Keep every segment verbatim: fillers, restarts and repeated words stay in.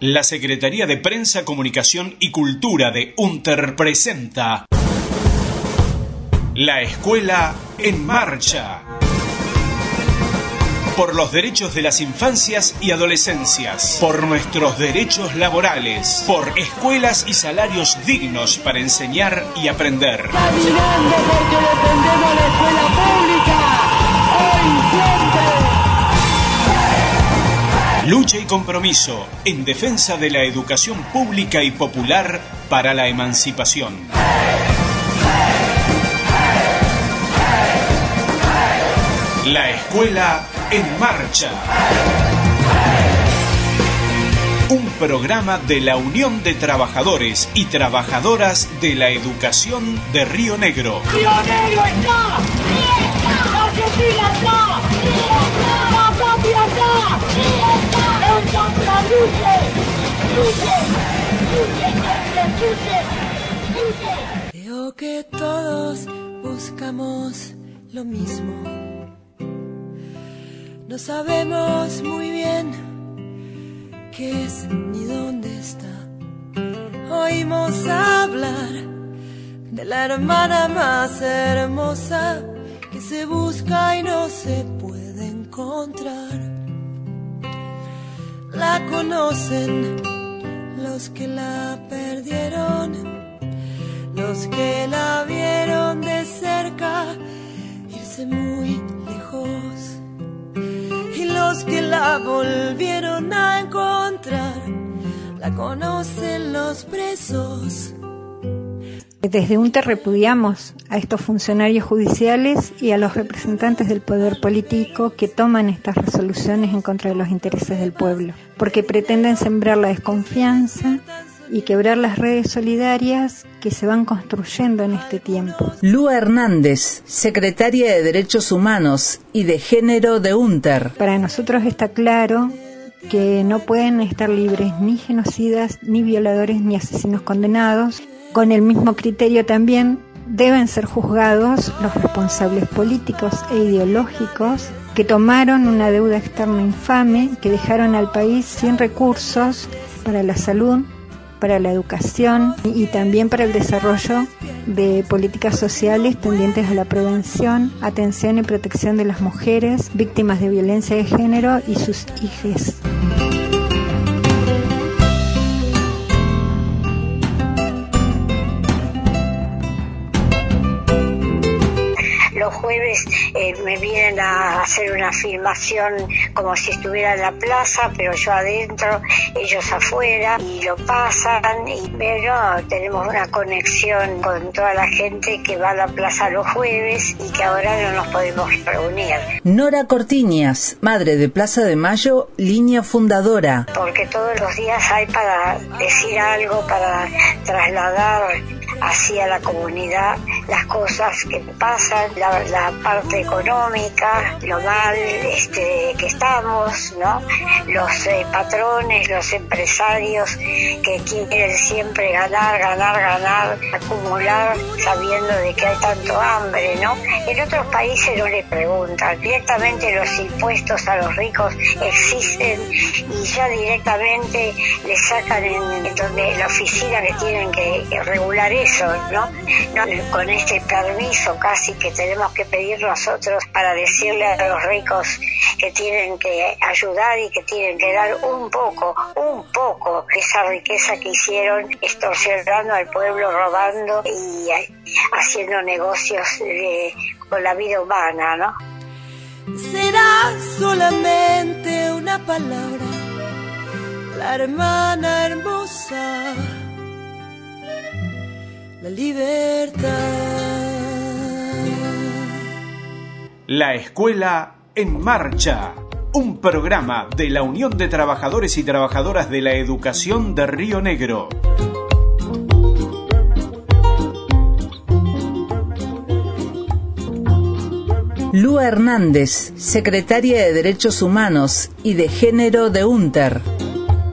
La Secretaría de Prensa, Comunicación y Cultura de UNTER presenta La Escuela en Marcha. Por los derechos de las infancias y adolescencias, por nuestros derechos laborales, por escuelas y salarios dignos para enseñar y aprender. Caminando porque defendemos la escuela pública, hoy siempre. Lucha y compromiso en defensa de la educación pública y popular para la emancipación. La Escuela en Marcha. Un programa de la Unión de Trabajadores y Trabajadoras de la Educación de Río Negro. ¡Río Negro está! ¡Argentina está! ¡La patria está! ¡Entonces luche! ¡Luche! ¡Luche! ¡Luche! Creo que todos buscamos lo mismo. No sabemos muy bien qué es ni dónde está. Oímos hablar de la hermana más hermosa que se busca y no se puede encontrar. La conocen los que la perdieron, los que la vieron de cerca irse muy lejos, y los que la volvieron a encontrar, la conocen los presos. Desde UNTER repudiamos a estos funcionarios judiciales y a los representantes del poder político que toman estas resoluciones en contra de los intereses del pueblo, porque pretenden sembrar la desconfianza y quebrar las redes solidarias que se van construyendo en este tiempo. Lua Hernández, secretaria de Derechos Humanos y de Género de UNTER. Para nosotros está claro que no pueden estar libres ni genocidas, ni violadores, ni asesinos condenados. Con el mismo criterio también deben ser juzgados los responsables políticos e ideológicos que tomaron una deuda externa infame, que dejaron al país sin recursos para la salud, para la educación y también para el desarrollo de políticas sociales tendientes a la prevención, atención y protección de las mujeres víctimas de violencia de género y sus hijes. Los jueves eh, me vienen a hacer una filmación como si estuviera en la plaza, pero yo adentro, ellos afuera, y lo pasan, y pero tenemos una conexión con toda la gente que va a la plaza los jueves y que ahora no nos podemos reunir. Nora Cortiñas, madre de Plaza de Mayo, línea fundadora. Porque todos los días hay para decir algo, para trasladar hacia la comunidad las cosas que pasan, la, la parte económica, lo mal este, que estamos, ¿no? Los eh, patrones, los empresarios que quieren siempre ganar, ganar, ganar, acumular, sabiendo de que hay tanto hambre, ¿no? En otros países no le preguntan, directamente los impuestos a los ricos existen y ya directamente le sacan en, en donde la oficina que tienen que, que regular eso. ¿No? No, con este permiso casi que tenemos que pedir nosotros para decirle a los ricos que tienen que ayudar y que tienen que dar un poco, un poco de esa riqueza que hicieron extorsionando al pueblo, robando y haciendo negocios de, con la vida humana, ¿no? Será solamente una palabra, la hermana hermosa, la libertad. La Escuela en Marcha. Un programa de la Unión de Trabajadores y Trabajadoras de la Educación de Río Negro. Lua Hernández, secretaria de Derechos Humanos y de Género de UNTER.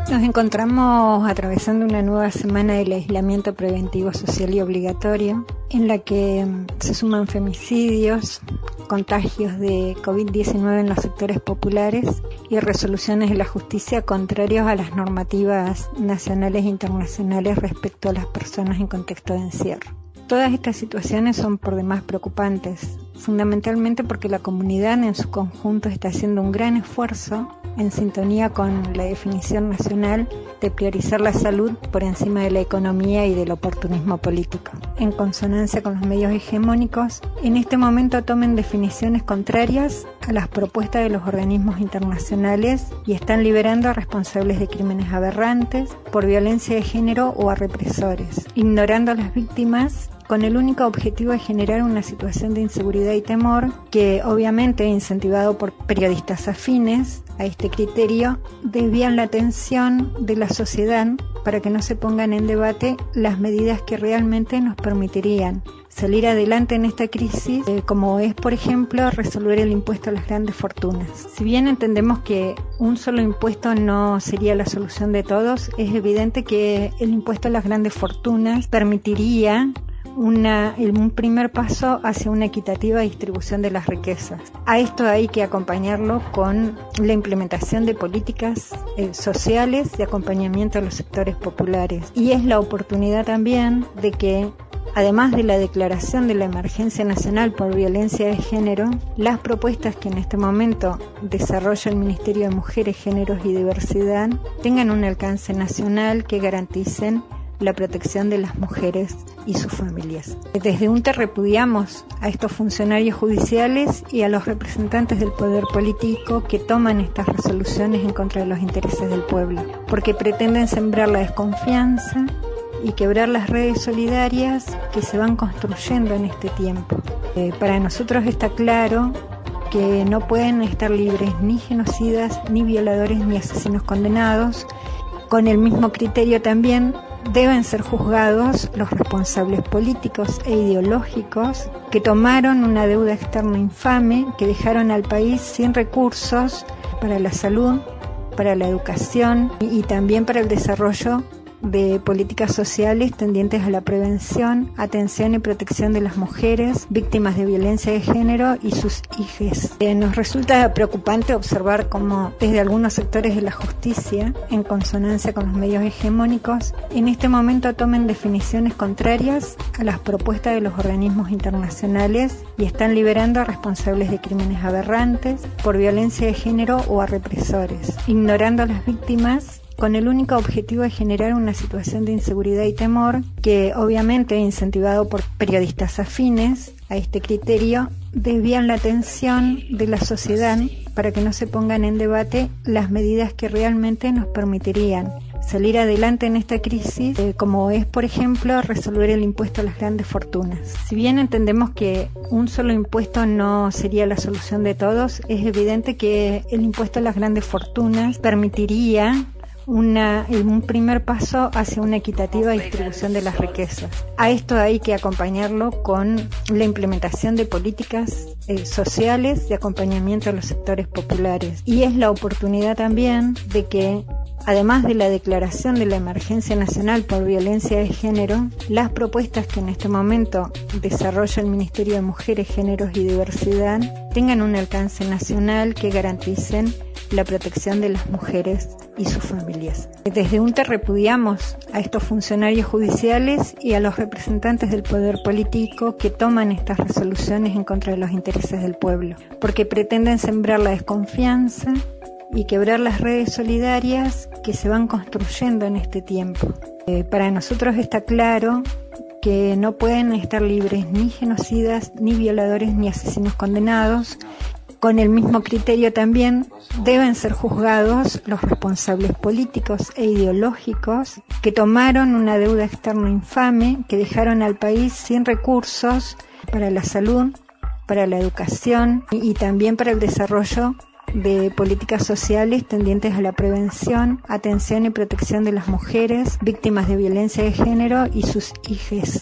Nos encontramos atravesando una nueva semana del aislamiento preventivo social y obligatorio, en la que se suman femicidios, contagios de COVID diecinueve en los sectores populares y resoluciones de la justicia contrarios a las normativas nacionales e internacionales respecto a las personas en contexto de encierro. Todas estas situaciones son por demás preocupantes, fundamentalmente porque la comunidad en su conjunto está haciendo un gran esfuerzo en sintonía con la definición nacional de priorizar la salud por encima de la economía y del oportunismo político. En consonancia con los medios hegemónicos, en este momento tomen definiciones contrarias a las propuestas de los organismos internacionales y están liberando a responsables de crímenes aberrantes por violencia de género o a represores, ignorando a las víctimas con el único objetivo de generar una situación de inseguridad y temor que, obviamente incentivado por periodistas afines a este criterio, desvían la atención de la sociedad para que no se pongan en debate las medidas que realmente nos permitirían salir adelante en esta crisis, eh, como es, por ejemplo, resolver el impuesto a las grandes fortunas. Si bien entendemos que un solo impuesto no sería la solución de todos, es evidente que el impuesto a las grandes fortunas permitiría Una, un primer paso hacia una equitativa distribución de las riquezas. A esto hay que acompañarlo con la implementación de políticas eh, sociales de acompañamiento a los sectores populares. Y es la oportunidad también de que, además de la declaración de la emergencia nacional por violencia de género, las propuestas que en este momento desarrolla el Ministerio de Mujeres, Géneros y Diversidad tengan un alcance nacional que garanticen la protección de las mujeres y sus familias. Desde UNTE repudiamos a estos funcionarios judiciales y a los representantes del poder político que toman estas resoluciones en contra de los intereses del pueblo, porque pretenden sembrar la desconfianza y quebrar las redes solidarias que se van construyendo en este tiempo. Eh, para nosotros está claro que no pueden estar libres ni genocidas, ni violadores, ni asesinos condenados. Con el mismo criterio también deben ser juzgados los responsables políticos e ideológicos que tomaron una deuda externa infame, que dejaron al país sin recursos para la salud, para la educación y, y también para el desarrollo de políticas sociales tendientes a la prevención, atención y protección de las mujeres víctimas de violencia de género y sus hijes. Eh, nos resulta preocupante observar cómo desde algunos sectores de la justicia, en consonancia con los medios hegemónicos, en este momento tomen definiciones contrarias a las propuestas de los organismos internacionales y están liberando a responsables de crímenes aberrantes por violencia de género o a represores, ignorando a las víctimas con el único objetivo de generar una situación de inseguridad y temor que, obviamente incentivado por periodistas afines a este criterio, desvían la atención de la sociedad para que no se pongan en debate las medidas que realmente nos permitirían salir adelante en esta crisis, eh, como es, por ejemplo, resolver el impuesto a las grandes fortunas. Si bien entendemos que un solo impuesto no sería la solución de todos, es evidente que el impuesto a las grandes fortunas permitiría Una, un primer paso hacia una equitativa distribución de las riquezas. A esto hay que acompañarlo con la implementación de políticas eh, sociales de acompañamiento a los sectores populares. Y es la oportunidad también de que, además de la declaración de la emergencia nacional por violencia de género, las propuestas que en este momento desarrolla el Ministerio de Mujeres, Géneros y Diversidad tengan un alcance nacional que garanticen la protección de las mujeres y sus familias. Desde UNTE repudiamos a estos funcionarios judiciales y a los representantes del poder político que toman estas resoluciones en contra de los intereses del pueblo, porque pretenden sembrar la desconfianza y quebrar las redes solidarias que se van construyendo en este tiempo. Eh, para nosotros está claro que no pueden estar libres ni genocidas, ni violadores, ni asesinos condenados. Con el mismo criterio también deben ser juzgados los responsables políticos e ideológicos que tomaron una deuda externa infame, que dejaron al país sin recursos para la salud, para la educación y, y también para el desarrollo de políticas sociales tendientes a la prevención, atención y protección de las mujeres víctimas de violencia de género y sus hijes.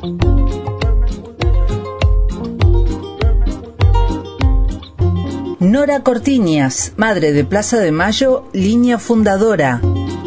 No Nora Cortiñas, madre de Plaza de Mayo, línea fundadora.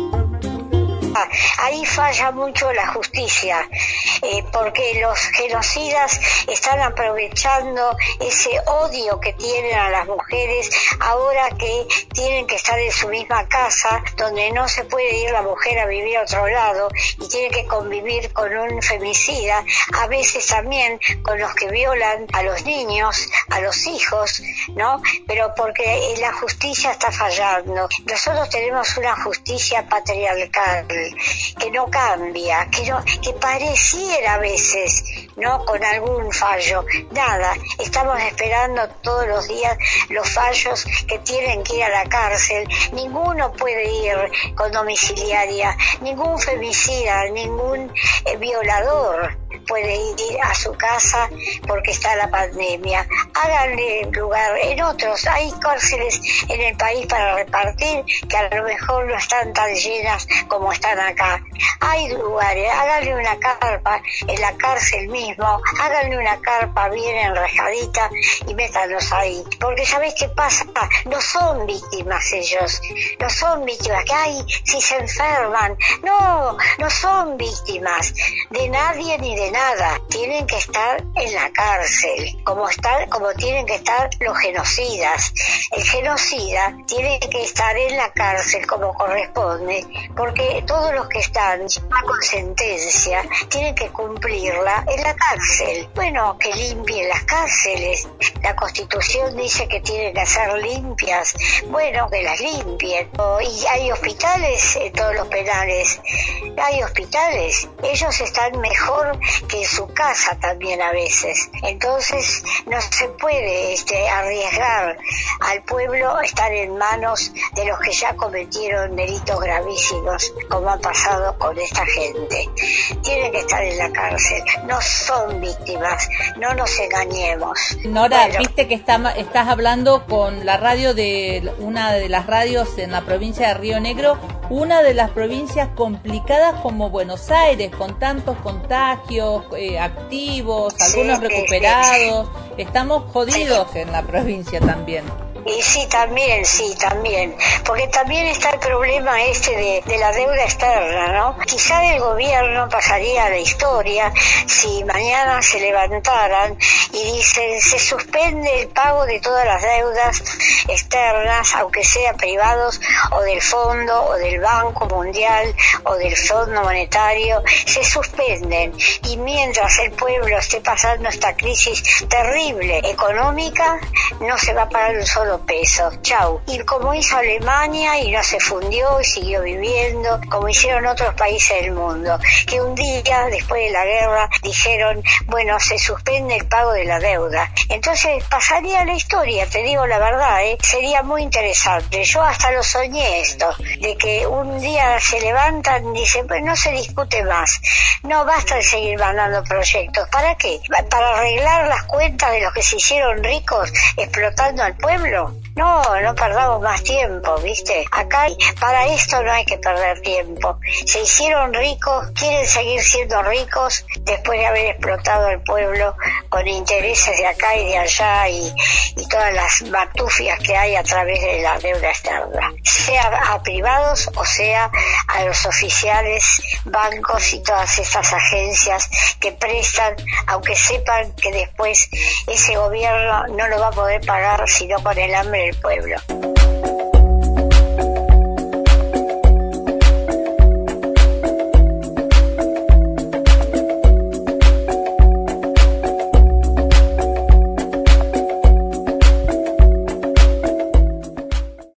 Ahí falla mucho la justicia, eh, porque los genocidas están aprovechando ese odio que tienen a las mujeres ahora que tienen que estar en su misma casa, donde no se puede ir la mujer a vivir a otro lado y tiene que convivir con un femicida, a veces también con los que violan a los niños, a los hijos, ¿no? Pero porque la justicia está fallando. Nosotros tenemos una justicia patriarcal que no cambia, que no, que pareciera a veces, ¿no? Con algún fallo. Nada, estamos esperando todos los días los fallos que tienen que ir a la cárcel. Ninguno puede ir con domiciliaria, ningún femicida, ningún eh, violador puede ir a su casa porque está la pandemia. Háganle lugar en otros. Hay cárceles en el país para repartir que a lo mejor no están tan llenas como están acá. Hay lugares, háganle una carpa en la cárcel mismo, háganle una carpa bien enrejadita y métanlos ahí. Porque ¿sabés qué pasa? No son víctimas ellos, no son víctimas. Que ay, si se enferman. No, no son víctimas de nadie ni de nada. Tienen que estar en la cárcel, como están, como tienen que estar los genocidas. El genocida tiene que estar en la cárcel como corresponde, porque todos los que están ya con sentencia tienen que cumplirla en la cárcel. Bueno, que limpien las cárceles. La Constitución dice que tienen que ser limpias. Bueno, que las limpien. Y hay hospitales en todos los penales. Hay hospitales. Ellos están mejor que en su casa también a veces. Entonces no se puede este, arriesgar al pueblo estar en manos de los que ya cometieron delitos gravísimos, como ha pasado con esta gente. Tienen que estar en la cárcel. No son víctimas. No nos engañemos. Nora, bueno, viste que está, estás hablando con la radio de una de las radios en la provincia de Río Negro, una de las provincias complicadas como Buenos Aires, con tantos contagios eh, activos, algunos sí, recuperados. Sí, sí. Estamos jodidos en la provincia también. Y sí, también, sí, también. Porque también está el problema este de, de la deuda externa, ¿no? Quizá el gobierno pasaría a la historia si mañana se levantaran y dicen se suspende el pago de todas las deudas externas, aunque sean privados o del Fondo o del Banco Mundial o del Fondo Monetario, se suspenden. Y mientras el pueblo esté pasando esta crisis terrible económica, no se va a pagar un solo peso. Chau. Y como hizo Alemania y no se fundió y siguió viviendo, como hicieron otros países del mundo, que un día después de la guerra dijeron, bueno, se suspende el pago de la deuda. Entonces pasaría la historia, te digo la verdad, ¿eh? Sería muy interesante. Yo hasta lo soñé esto, de que un día se levantan y dicen, pues no se discute más, no basta de seguir mandando proyectos. ¿Para qué? ¿Para arreglar las cuentas de los que se hicieron ricos explotando al pueblo? No, no perdamos más tiempo, ¿viste? Acá para esto no hay que perder tiempo. Se hicieron ricos, quieren seguir siendo ricos después de haber explotado al pueblo con intereses de acá y de allá y, y todas las matufias que hay a través de la deuda externa, sea a privados o sea a los oficiales, bancos y todas estas agencias que prestan, aunque sepan que después ese gobierno no lo va a poder pagar sino con el hambre del pueblo.